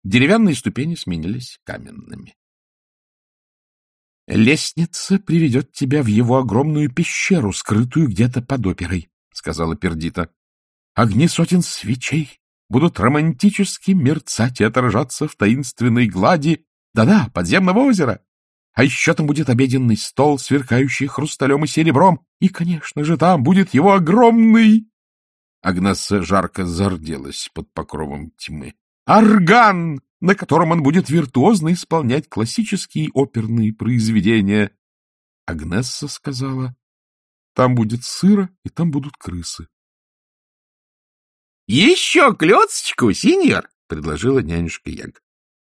Деревянные ступени сменились каменными. «Лестница приведет тебя в его огромную пещеру, скрытую где-то под оперой», — сказала Пердита. «Огни сотен свечей будут романтически мерцать и отражаться в таинственной глади, да-да, подземного озера. А еще там будет обеденный стол, сверкающий хрусталем и серебром, и, конечно же, там будет его огромный...» Агнесса жарко зарделась под покровом тьмы. «Орган, на котором он будет виртуозно исполнять классические оперные произведения». Агнесса сказала: «Там будет сыро, и там будут крысы». «Еще клеточку, сеньор!» — предложила нянюшка Яг.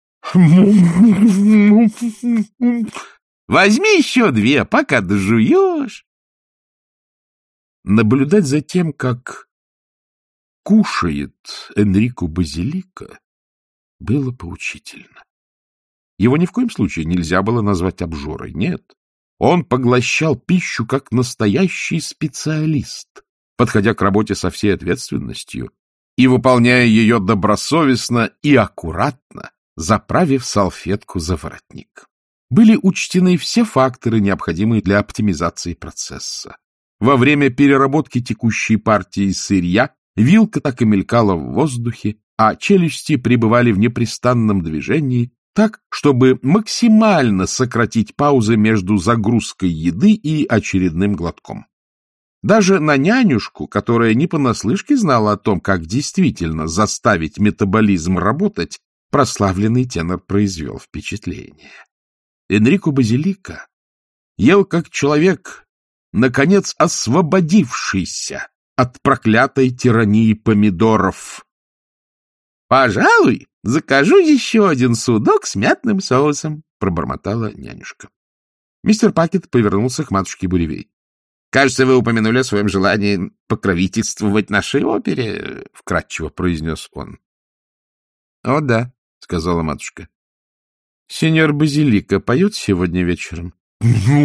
«Возьми еще 2, пока дожуешь». Наблюдать за тем, как кушает Энрико Базилика, было поучительно. Его ни в коем случае нельзя было назвать обжорой. Нет, он поглощал пищу как настоящий специалист, подходя к работе со всей ответственностью и выполняя ее добросовестно и аккуратно, заправив салфетку за воротник. Были учтены все факторы, необходимые для оптимизации процесса. Во время переработки текущей партии сырья вилка так и мелькала в воздухе, а челюсти пребывали в непрестанном движении так, чтобы максимально сократить паузы между загрузкой еды и очередным глотком. Даже на нянюшку, которая не понаслышке знала о том, как действительно заставить метаболизм работать, прославленный тенор произвел впечатление. Энрико Базилика ел как человек, наконец освободившийся от проклятой тирании помидоров. — Пожалуй, закажу еще 1 судок с мятным соусом, — пробормотала нянюшка. Мистер Пакет повернулся к матушке Буревей. — Кажется, вы упомянули о своем желании покровительствовать нашей опере, — вкратчиво произнес он. — О, да, — сказала матушка. — Сеньор Базилика поет сегодня вечером? —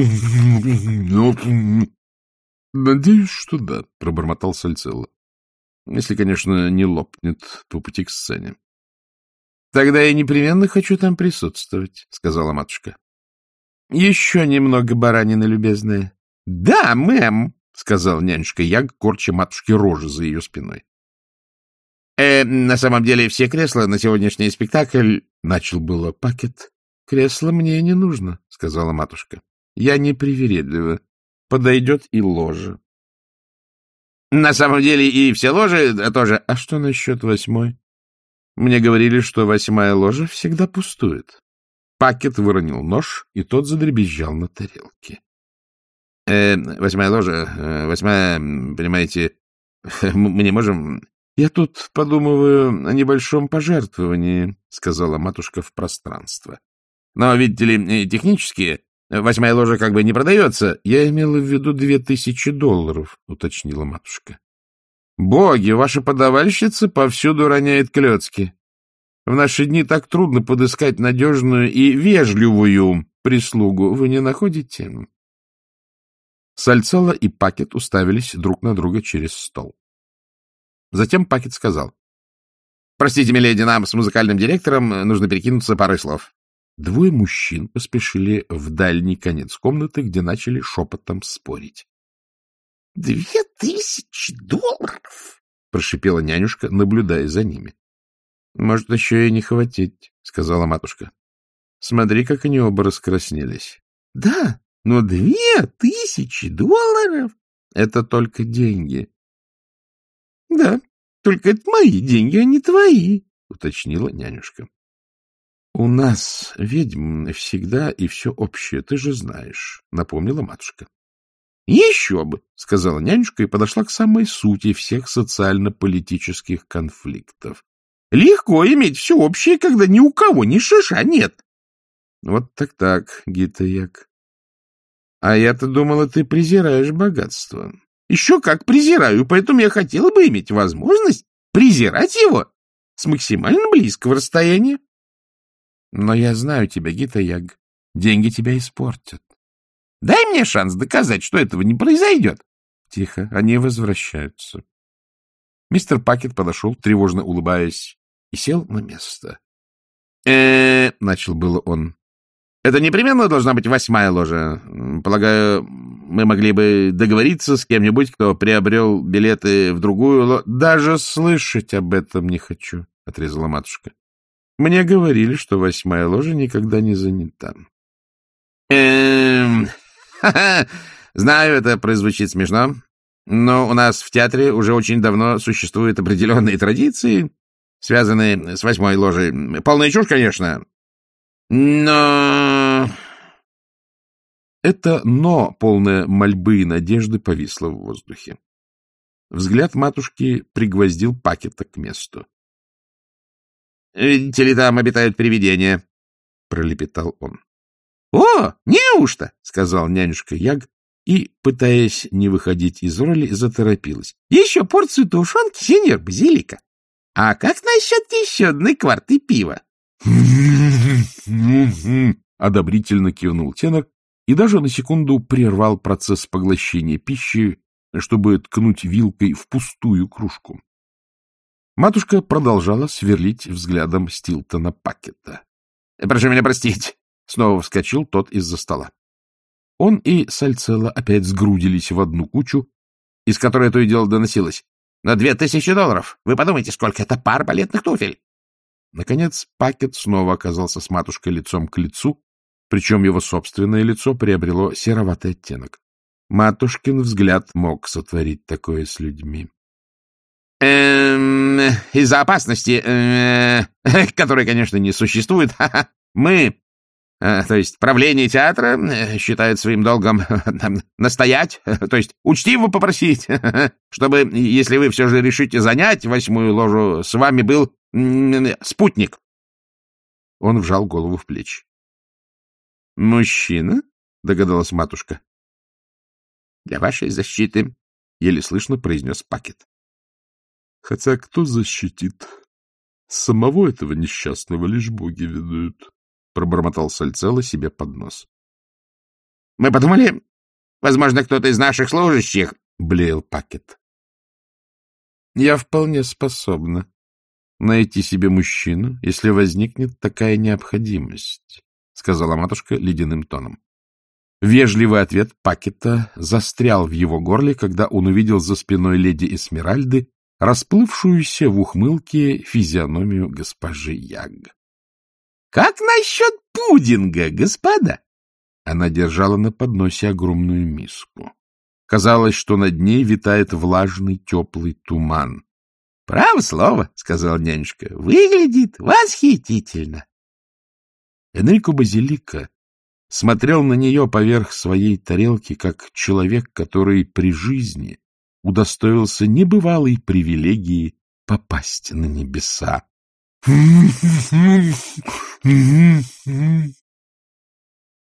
Надеюсь, что да, — пробормотал Сальцелло. — Если, конечно, не лопнет по пути к сцене. — Тогда я непременно хочу там присутствовать, — сказала матушка. — Еще немного баранины, любезная. — Да, мэм, — сказал нянюшка Яг, корча матушке рожи за ее спиной. На самом деле все кресла на сегодняшний спектакль... — начал было Пакет. — Кресло мне не нужно, — сказала матушка. — Я не привередлива. Подойдет и ложа. — На самом деле и все ложи тоже... — А что насчет 8-й? Мне говорили, что 8-я ложа всегда пустует. Пакет выронил нож, и тот задребезжал на тарелке. 8-я ложа, 8-я, понимаете, мы не можем... — Я тут подумываю о небольшом пожертвовании, — сказала матушка в пространство. — Но, видите ли, технически 8-я ложа как бы не продается. — Я имела в виду $2000, — уточнила матушка. — Боги, ваша подавальщица повсюду роняет клёцки. В наши дни так трудно подыскать надежную и вежливую прислугу. Вы не находите? Сальцелло и Пакет уставились друг на друга через стол. Затем Пакет сказал: — Простите, миледи, нам с музыкальным директором нужно перекинуться парой слов. 2 мужчин поспешили в дальний конец комнаты, где начали шепотом спорить. — $2000? — прошипела нянюшка, наблюдая за ними. — Может, еще и не хватить, — сказала матушка. — Смотри, как они оба раскраснелись. — Да, но $2000? Это только деньги. — Да, только это мои деньги, а не твои, — уточнила нянюшка. — У нас, ведьм, всегда и все общее, ты же знаешь, — напомнила матушка. — Еще бы, — сказала нянюшка и подошла к самой сути всех социально-политических конфликтов. — Легко иметь все общее, когда ни у кого ни шиша нет. — Вот так-так, Гита Яг. А я-то думала, ты презираешь богатство. — Еще как презираю, поэтому я хотела бы иметь возможность презирать его с максимально близкого расстояния. — Но я знаю тебя, Гита Яг. Деньги тебя испортят. — Дай мне шанс доказать, что этого не произойдет. — Тихо, они возвращаются. Мистер Пакет подошел, тревожно улыбаясь, и сел на место. Начал было он. Это непременно должна быть 8-я ложа. Полагаю, мы могли бы договориться с кем-нибудь, кто приобрел билеты в другую ложу. — Даже слышать об этом не хочу, — отрезала матушка. — Мне говорили, что 8-я ложа никогда не занята. Знаю, это прозвучит смешно, но у нас в театре уже очень давно существуют определенные традиции, связанные с 8-й ложей. Полная чушь, конечно, но... Это «но», полное мольбы и надежды, повисло в воздухе. Взгляд матушки пригвоздил Пакета к месту. — Видите ли, там обитают привидения, — пролепетал он. — О, неужто? — сказал нянюшка Яг и, пытаясь не выходить из роли, заторопилась. — Еще порцию тушенки, сеньор Базилика. А как насчет еще одной кварты пива? Одобрительно кивнул тенор и даже на секунду прервал процесс поглощения пищи, чтобы ткнуть вилкой в пустую кружку. Матушка продолжала сверлить взглядом Стилтона Пакета. — Прошу меня простить. Снова вскочил тот из-за стола. Он и Сальцелло опять сгрудились в одну кучу, из которой то и дело доносилось. На $2000. Вы подумайте, сколько это пар балетных туфель. Наконец Пакет снова оказался с матушкой лицом к лицу, причем его собственное лицо приобрело сероватый оттенок. Матушкин взгляд мог сотворить такое с людьми. Из-за опасности, которой, конечно, не существует, мы, то есть правление театра, считает своим долгом настоять, то есть учтиво попросить, чтобы, если вы все же решите занять 8-ю ложу, с вами был спутник. Он вжал голову в плечи. — Мужчина? — догадалась матушка. — Для вашей защиты, — еле слышно произнес Пакет. — Хотя кто защитит? Самого этого несчастного лишь боги ведают, — пробормотал Сальцелло себе под нос. — Мы подумали, возможно, кто-то из наших служащих, — блеял Пакет. — Я вполне способна найти себе мужчину, если возникнет такая необходимость, — сказала матушка ледяным тоном. Вежливый ответ Пакета застрял в его горле, когда он увидел за спиной леди Эсмеральды расплывшуюся в ухмылке физиономию госпожи Яг. — Как насчет пудинга, господа? Она держала на подносе огромную миску. Казалось, что над ней витает влажный теплый туман. — Право слово, — сказал нянюшка, — выглядит восхитительно. Энрико Базилика смотрел на нее поверх своей тарелки, как человек, который при жизни удостоился небывалой привилегии попасть на небеса.